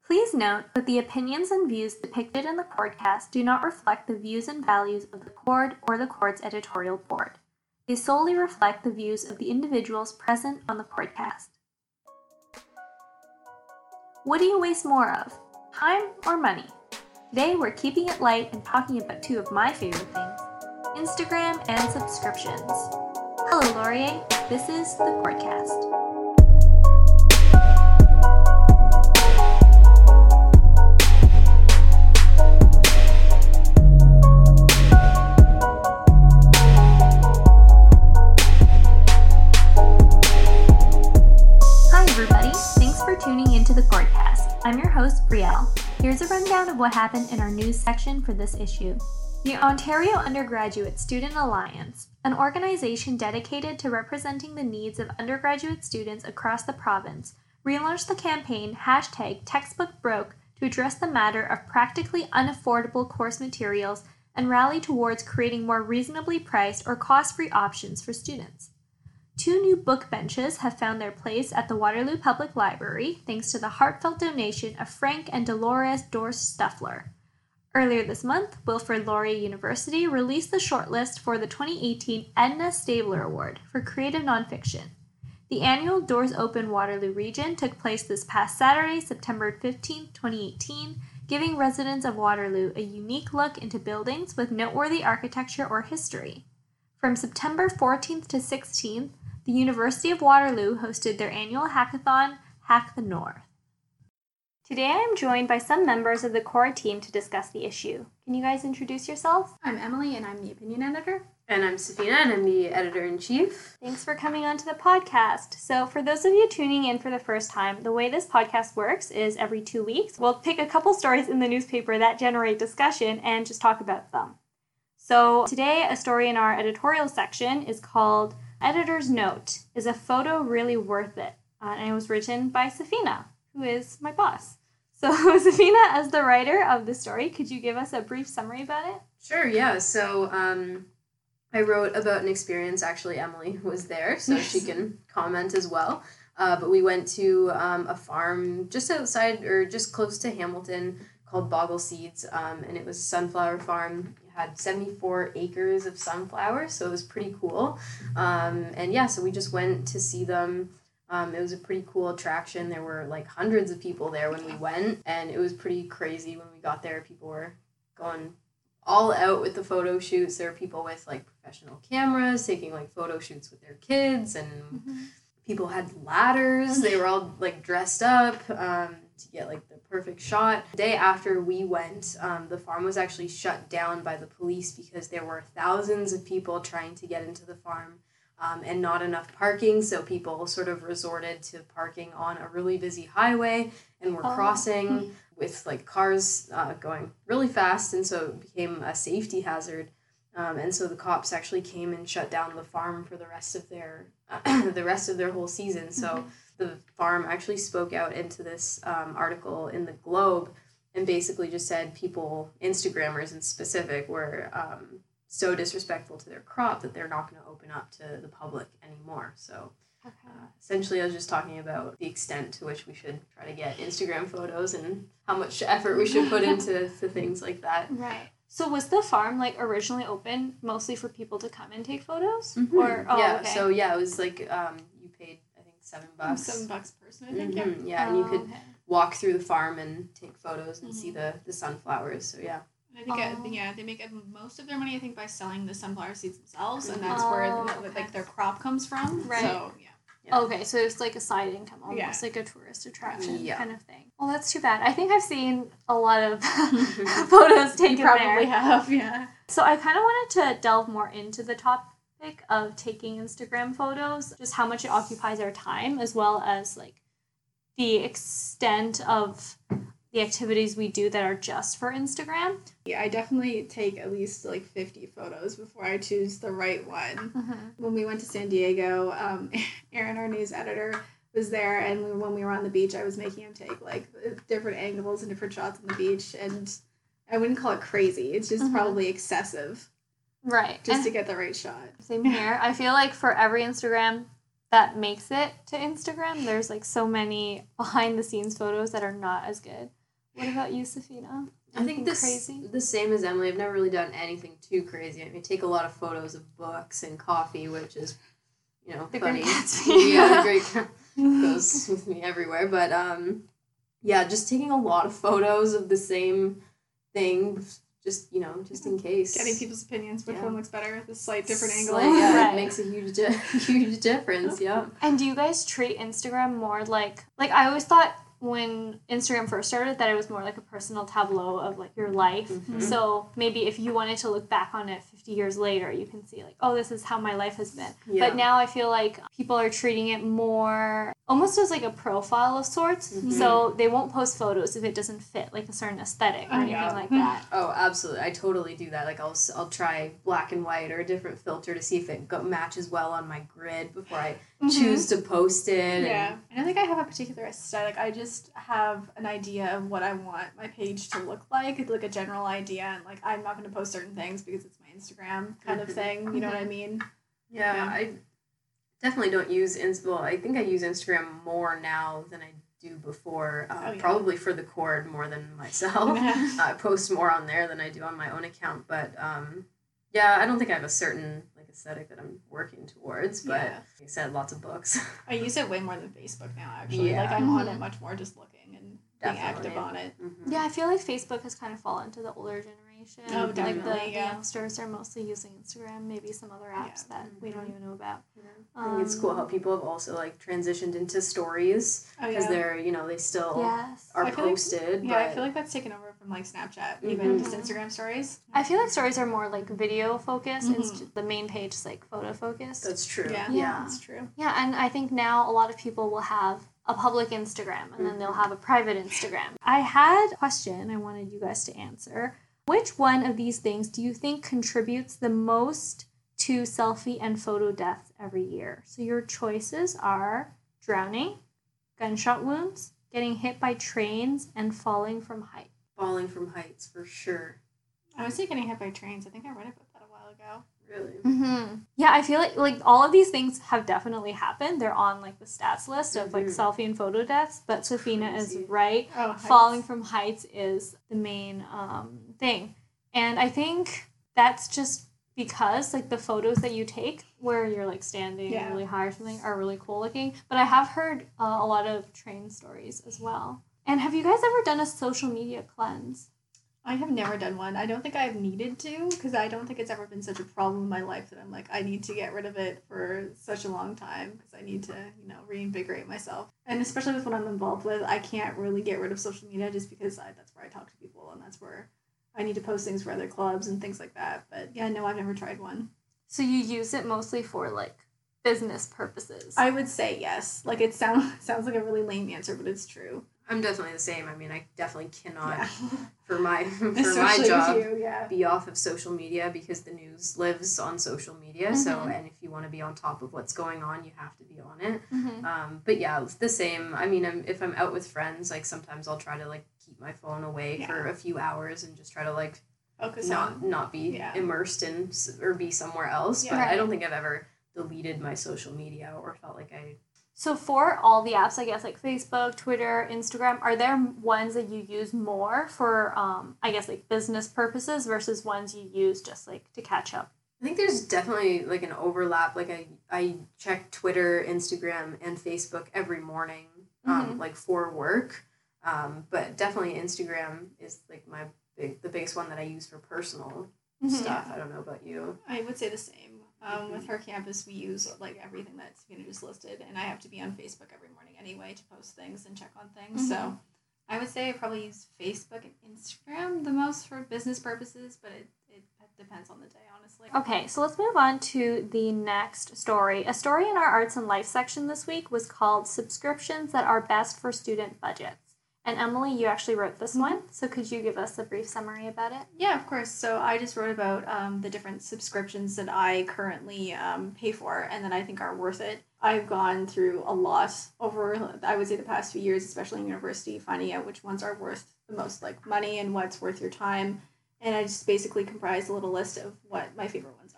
Please note that the opinions and views depicted in the Chordcast do not reflect the views and values of the Chord or the Chord's editorial board. They solely reflect the views of the individuals present on the Chordcast. What do you waste more of, time or money? Today we're keeping it light and talking about two of my favorite things, Instagram and subscriptions. Hello Laurier, this is the Chordcast. Tuning into the Chordcast. I'm your host, Brielle. Here's a rundown of what happened in our news section for this issue. The Ontario Undergraduate Student Alliance, an organization dedicated to representing the needs of undergraduate students across the province, relaunched the campaign #TextbookBroke to address the matter of practically unaffordable course materials and rally towards creating more reasonably priced or cost-free options for students. 2 new book benches have found their place at the Waterloo Public Library thanks to the heartfelt donation of Frank and Dolores Dorst-Stuffler. Earlier this month, Wilfrid Laurier University released the shortlist for the 2018 Edna Stabler Award for Creative Nonfiction. The annual Doors Open Waterloo region took place this past Saturday, September 15, 2018, giving residents of Waterloo a unique look into buildings with noteworthy architecture or history. From September 14th to 16th, the University of Waterloo hosted their annual hackathon, Hack the North. Today I am joined by some members of the core team to discuss the issue. Can you guys introduce yourselves? I'm Emily and I'm the opinion editor. And I'm Safina and I'm the editor-in-chief. Thanks for coming on to the podcast. So for those of you tuning in for the first time, the way this podcast works is every 2 weeks, we'll pick a couple stories in the newspaper that generate discussion and just talk about them. So today, a story in our editorial section is called Editor's Note, Is a Photo Really Worth It? And it was written by Safina, who is my boss. So Safina, as the writer of the story, could you give us a brief summary about it? Sure, yeah. So I wrote about an experience, actually Emily was there, so she can comment as well. But we went to a farm just outside, or just close to Hamilton, called Boggle Seeds, and it was a sunflower farm. Had 74 acres of sunflowers, so it was pretty cool. And yeah, so we just went to see them. It was a pretty cool attraction. There were like hundreds of people there when we went, and it was pretty crazy when we got there. People were going all out with the photo shoots. There were people with like professional cameras taking like photo shoots with their kids, and people had ladders. They were all like dressed up to get like the perfect shot. The day after we went, the farm was actually shut down by the police because there were thousands of people trying to get into the farm and not enough parking, so people sort of resorted to parking on a really busy highway and were crossing with like cars going really fast, and so it became a safety hazard. And so the cops actually came and shut down the farm for the rest of their whole season. So the farm actually spoke out into this article in the Globe and basically just said people, Instagrammers in specific, were so disrespectful to their crop that they're not going to open up to the public anymore. So essentially I was just talking about the extent to which we should try to get Instagram photos and how much effort we should put into things like that. Right. So was the farm like originally open mostly for people to come and take photos? Or so yeah, it was like you paid I think $7. $7 per person, I think. Yeah, and you could walk through the farm and take photos and see the sunflowers. So yeah. I think they make most of their money I think by selling the sunflower seeds themselves, and that's where like their crop comes from. Right. So yeah. Okay, so it's like a side income, almost like a tourist attraction kind of thing. Well, that's too bad. I think I've seen a lot of photos taken there. You probably have, yeah. So I kind of wanted to delve more into the topic of taking Instagram photos, just how much it occupies our time, as well as like the extent of the activities we do that are just for Instagram. Yeah, I definitely take at least like 50 photos before I choose the right one. When we went to San Diego, Aaron, our news editor, was there, and when we were on the beach, I was making him take like different angles and different shots on the beach, and I wouldn't call it crazy. It's just probably excessive. Right. Just to get the right shot. Same here. I feel like for every Instagram that makes it to Instagram. There's like so many behind the scenes photos that are not as good. What about you, Safina? I think the same as Emily. I've never really done anything too crazy. I mean, take a lot of photos of books and coffee, which is, the funny. Great Gatsby. Yeah, the Great goes with me everywhere. But just taking a lot of photos of the same thing, just in case. Getting people's opinions, which one looks better, the slight different angle. Yeah, it makes a huge difference. Yeah. And do you guys treat Instagram more like I always thought when Instagram first started that it was more like a personal tableau of like your life. Mm-hmm. So maybe if you wanted to look back on it 50 years later, you can see like, oh, this is how my life has been. Yeah. But now I feel like people are treating it more almost as like a profile of sorts. Mm-hmm. So they won't post photos if it doesn't fit like a certain aesthetic or anything like that. Oh, absolutely. I totally do that. Like I'll try black and white or a different filter to see if it matches well on my grid before I choose to post it. Yeah. I don't think I have a particular aesthetic. I just have an idea of what I want my page to look like a general idea, and like I'm not going to post certain things because it's my Instagram kind of thing. You know what I mean? Yeah. I definitely don't use I think I use Instagram more now than I do before. Probably for the cord more than myself. I post more on there than I do on my own account. But I don't think I have a certain aesthetic that I'm working towards. But like I said, lots of books. I use it way more than Facebook now. Actually, Yeah. like I'm on it much more, just looking and being active on it. Mm-hmm. Yeah, I feel like Facebook has kind of fallen to the older generation. Oh, definitely, Like the yeah. youngsters are mostly using Instagram, maybe some other apps that we don't even know about. I think it's cool how people have also transitioned into stories because they're they still are posted. I feel like that's taken over from Snapchat, even just Instagram stories. I feel like stories are more video focused. The main page is photo focused. That's true. Yeah, that's true. Yeah, and I think now a lot of people will have a public Instagram and then they'll have a private Instagram. I had a question I wanted you guys to answer. Which one of these things do you think contributes the most to selfie and photo deaths every year? So your choices are drowning, gunshot wounds, getting hit by trains, and falling from height. Falling from heights, for sure. I was getting hit by trains. I think I read about that a while ago. Really? Mm-hmm. Yeah, I feel like all of these things have definitely happened. They're on the stats list of selfie and photo deaths. But Safina is right. Oh, falling from heights is the main thing, and I think that's just because the photos that you take where you're standing really high or something are really cool looking. But I have heard a lot of train stories as well. And have you guys ever done a social media cleanse? I have never done one. I don't think I've needed to because I don't think it's ever been such a problem in my life that I'm I need to get rid of it for such a long time because I need to, reinvigorate myself. And especially with what I'm involved with, I can't really get rid of social media just because that's where I talk to people and that's where I need to post things for other clubs and things like that. But yeah, no, I've never tried one. So you use it mostly for business purposes? I would say yes. It sounds like a really lame answer, but it's true. I'm definitely the same. I mean, I definitely cannot, for my Especially job, with you, be off of social media because the news lives on social media. So, and if you want to be on top of what's going on, you have to be on it. But yeah, it's the same. I mean, if I'm out with friends, sometimes I'll try to keep my phone away for a few hours and just try to focus not be immersed in or be somewhere else. Yeah. But I don't think I've ever deleted my social media or felt like I. So for all the apps, I guess, Facebook, Twitter, Instagram, are there ones that you use more for, I guess, business purposes versus ones you use just, to catch up? I think there's definitely, an overlap. I check Twitter, Instagram, and Facebook every morning, for work. But definitely Instagram is, the biggest one that I use for personal stuff. I don't know about you. I would say the same. With her campus, we use everything that Safina just listed, and I have to be on Facebook every morning anyway to post things and check on things. So I would say I probably use Facebook and Instagram the most for business purposes, but it depends on the day, honestly. Okay, so let's move on to the next story. A story in our Arts and Life section this week was called Subscriptions That Are Best for Student Budgets. And Emily, you actually wrote this one, so could you give us a brief summary about it? Yeah, of course. So I just wrote about the different subscriptions that I currently pay for and that I think are worth it. I've gone through a lot over, I would say, the past few years, especially in university, finding out which ones are worth the most money and what's worth your time. And I just basically comprised a little list of what my favorite ones are.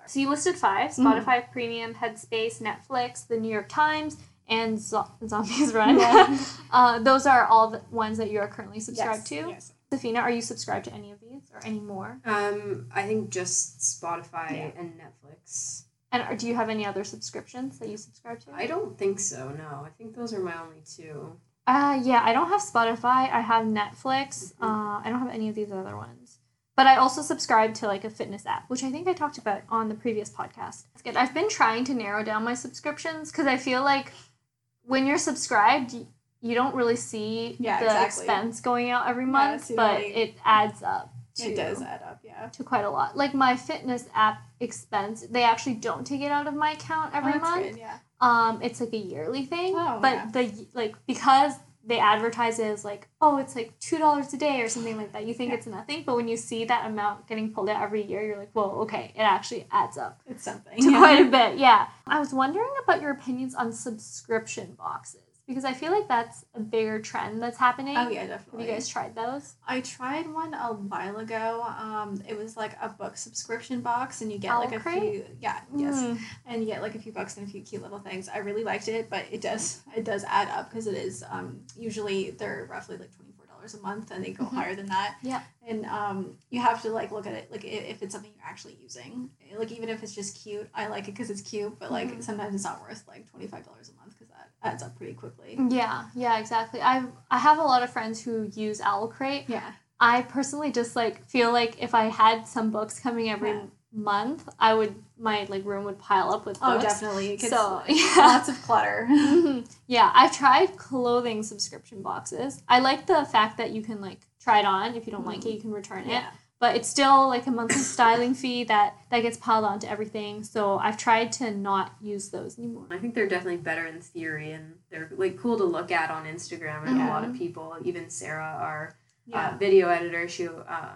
So you listed 5: Spotify Premium, Headspace, Netflix, the New York Times, and Zombies Run. Yeah. Those are all the ones that you are currently subscribed to? Yes. Safina, are you subscribed to any of these or any more? I think just Spotify and Netflix. And do you have any other subscriptions that you subscribe to? I don't think so, no. I think those are my only 2. Yeah, I don't have Spotify. I have Netflix. I don't have any of these other ones. But I also subscribe to like a fitness app, which I think I talked about on the previous podcast. It's good. I've been trying to narrow down my subscriptions because I feel like when you're subscribed, you don't really see the expense going out every month, but it adds up. It does add up, to quite a lot. Like my fitness app expense, they actually don't take it out of my account every month. Good, yeah. It's like a yearly thing, but because they advertise it as like, oh, it's like $2 a day or something like that. You think it's nothing, but when you see that amount getting pulled out every year, you're like, whoa, okay, it actually adds up. It's something. To quite a bit, yeah. I was wondering about your opinions on subscription boxes because I feel like that's a bigger trend that's happening. Oh, yeah, definitely. Have you guys tried those? I tried one a while ago. It was like a book subscription box, and you get like a few, and you get like a few books and a few cute little things. I really liked it, but it does add up because it is usually they're roughly like $24 a month, and they go higher than that. Yeah, and you have to like look at it like if it's something you're actually using. Like even if it's just cute, I like it because it's cute, but like sometimes it's not worth like $25 a month because that adds up pretty quickly. Yeah, exactly. I have a lot of friends who use Owlcrate. Yeah. I personally just like feel like if I had some books coming every month, my like room would pile up with books. Oh, definitely. So lots of clutter. Yeah, I've tried clothing subscription boxes. I like the fact that you can like try it on. If you don't like it, you can return it. But it's still like a monthly styling fee that gets piled onto everything. So I've tried to not use those anymore. I think they're definitely better in theory, and they're like cool to look at on Instagram. And a lot of people, even Sarah, our video editor, she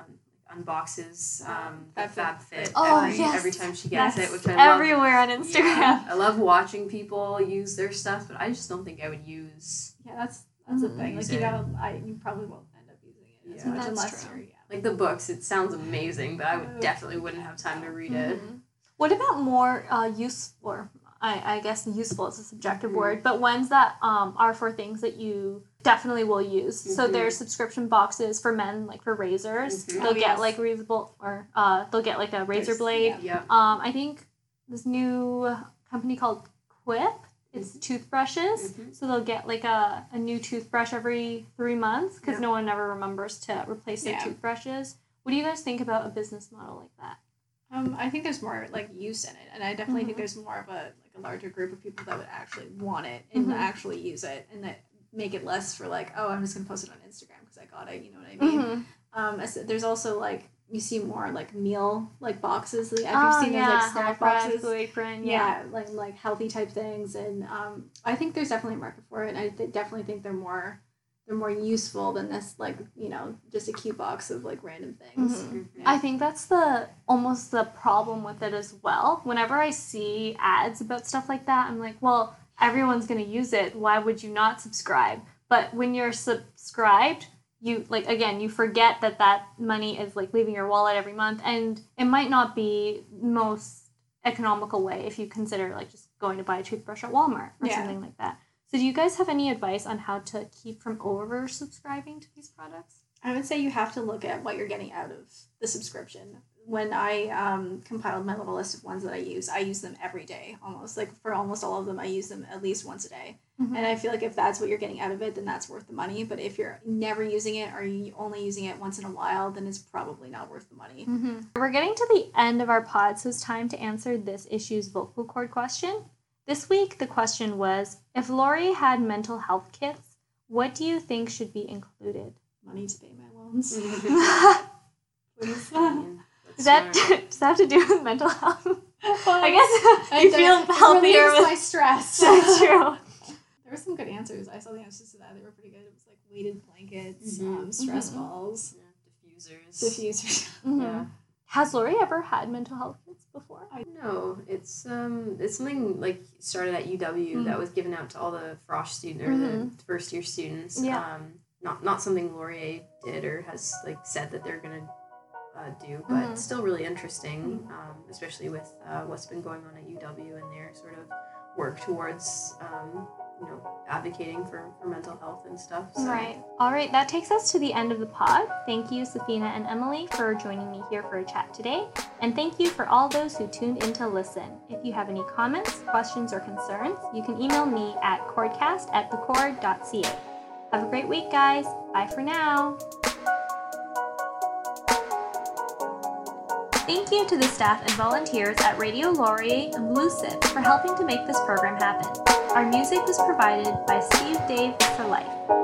unboxes the FabFit every time she gets it, which I love. Everywhere on Instagram. Yeah, I love watching people use their stuff, but I just don't think I would use. Yeah, that's the thing. Like you probably won't end up using it as much unless you're like the books. It sounds amazing, but I definitely wouldn't have time to read it. What about more useful? I guess useful is a subjective word, but ones that are for things that you definitely will use. So there's subscription boxes for men, like for razors. They'll get like reusable, or they'll get like a razor blade. I think this new company called Quip. It's toothbrushes. So they'll get like a new toothbrush every 3 months because no one ever remembers to replace their toothbrushes. What do you guys think about a business model like that? I think there's more like use in it, and I definitely think there's more of a larger group of people that would actually want it and actually use it, and that make it less for like, oh, I'm just gonna post it on Instagram because I got it. You know what I mean? There's also like you see more like meal like boxes. Like, have you seen those like snack boxes? Blue Apron, like healthy type things, and I think there's definitely a market for it. And I definitely think they're more useful than this like just a cute box of like random things. I think that's almost the problem with it as well. Whenever I see ads about stuff like that, I'm like, well, everyone's gonna use it. Why would you not subscribe? But when you're subscribed, you like again you forget that money is like leaving your wallet every month, and it might not be the most economical way if you consider like just going to buy a toothbrush at Walmart or something like that. So do you guys have any advice on how to keep from over subscribing to these products? I would say you have to look at what you're getting out of the subscription. When I compiled my little list of ones that I use them every day almost. Like for almost all of them, I use them at least once a day. And I feel like if that's what you're getting out of it, then that's worth the money. But if you're never using it or you're only using it once in a while, then it's probably not worth the money. We're getting to the end of our pod, so it's time to answer this issue's vocal cord question. This week, the question was, if Lori had mental health kits, what do you think should be included? Money to pay my loans. Does that have to do with mental health? I guess you feel healthier with my stress. That's true. There were some good answers. I saw the answers to that. They were pretty good. It was like weighted blankets, stress balls, diffusers. Yeah. Has Lori ever had mental health kits before? No, it's something like started at UW that was given out to all the Frosh students or the first year students. Yeah. Not something Laurier did or has like said that they're gonna do, but still really interesting, especially with what's been going on at UW and their sort of work towards advocating for mental health and stuff. So. Right. All right, that takes us to the end of the pod. Thank you, Safina and Emily, for joining me here for a chat today. And thank you for all those who tuned in to listen. If you have any comments, questions, or concerns, you can email me at chordcast@thecord.ca. Have a great week, guys. Bye for now. Thank you to the staff and volunteers at Radio Laurier and Blue Sip for helping to make this program happen. Our music was provided by Steve Dave for Life.